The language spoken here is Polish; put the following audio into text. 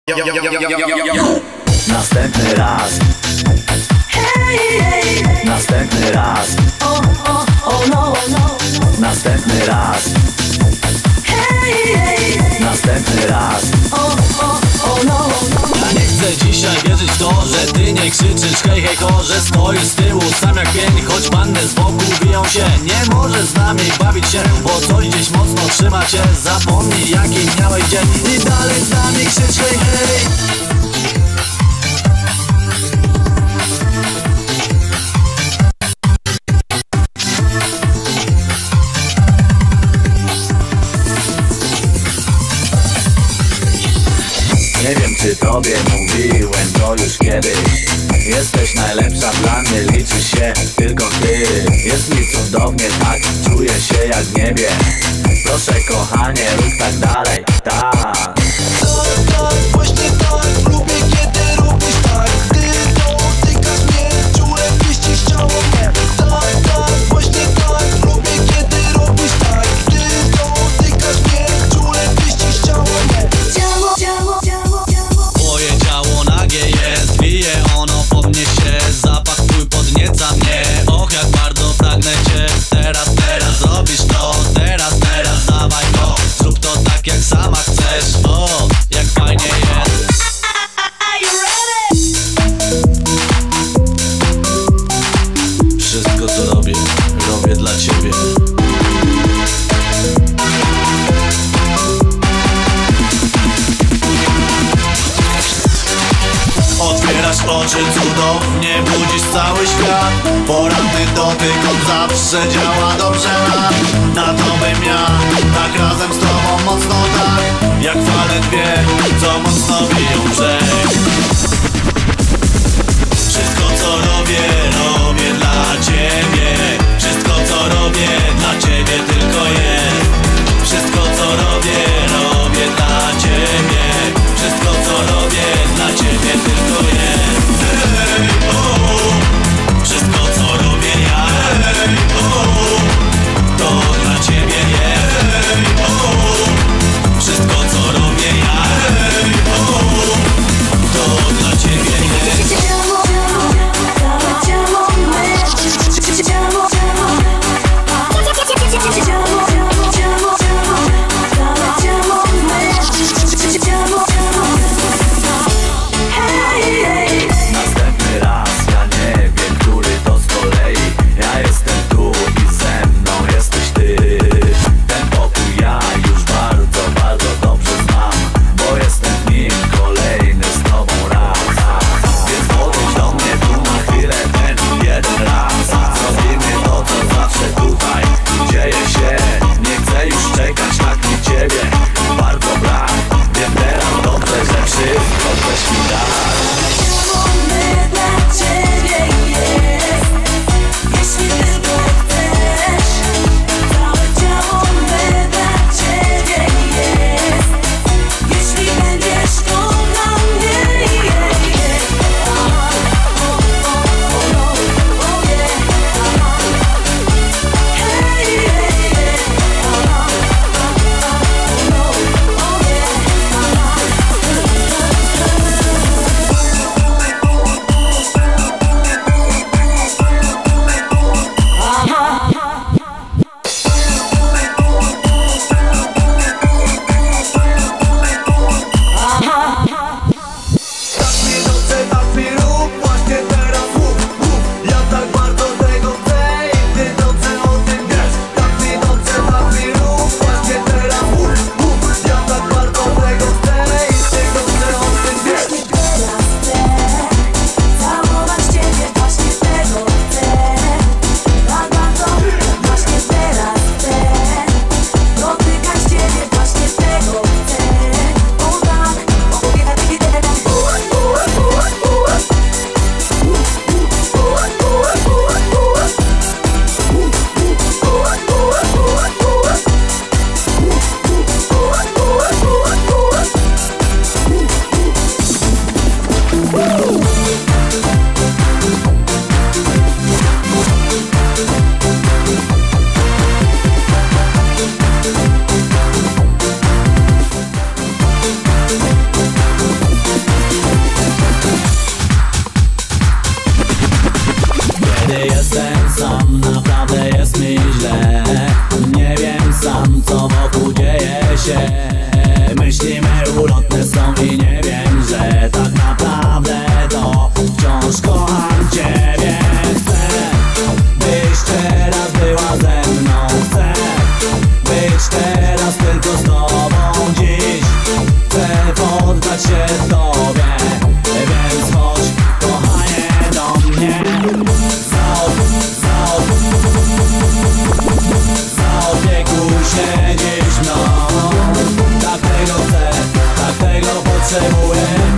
Następny raz. Następny raz. Następny raz. Następny raz. Ja nie chcę dzisiaj wierzyć w to, że ty nie krzyczysz hej hej ho, że stoisz z tyłu sam jak pień, choć panny z boku biją się. Nie możesz z nami bawić się, bo coś gdzieś mocno trzyma cię. Zapomnij jaki miałeś dzień i dalej z nami krzycz hej hej. Nie wiem czy tobie mówiłem to już kiedyś. Jesteś najlepsza dla mnie, liczy się tylko ty. Jest mi cudownie tak, czuję się jak w niebie. Proszę kochanie, rób tak dalej, tak. Tak, właśnie tak, lubię kiedy robisz tak. Ty dotykasz mnie, czule pieścisz ciało mnie. Tak, właśnie tak, lubię kiedy robisz tak. Ty dotykasz mnie, czule pieścisz ciało mnie. Twoje ciało nagie jest, wije ono, podnieś się. Zapach twój podnieca mnie, och jak bardzo pragnę cię. Teraz zrobisz to, teraz dawaj go. Zrób to tak jak sama chcesz, o, jak fajnie jest. Wszystko co robię, robię dla ciebie. Otwierasz oczy, cudownie budzisz cały świat. Poranny dotyk, on zawsze działa dobrze na to bym ja. Tak razem z tobą mocno tak, jak fale dwie, co mocno biją brzeg. Wszystko co robię, robię dla ciebie. Wszystko co robię, dla ciebie tylko jest. Wszystko co robię, robię dla ciebie. Wszystko co robię, dla ciebie tylko jest. Hey, oh. Wszystko co robię ja, hey, oh. To dla ciebie jest. Hey, oh. Wszystko co robię ja, hey, oh. są i nie wiem, że tak naprawdę to wciąż kocham ciebie. Chcę, byś teraz była ze mną. Chcę być teraz tylko z tobą dziś. Chcę poddać się tobie, więc chodź, kochanie, do mnie. Zaopiekuj się dziś mną. Tak tego chcę, tak tego potrzebuję.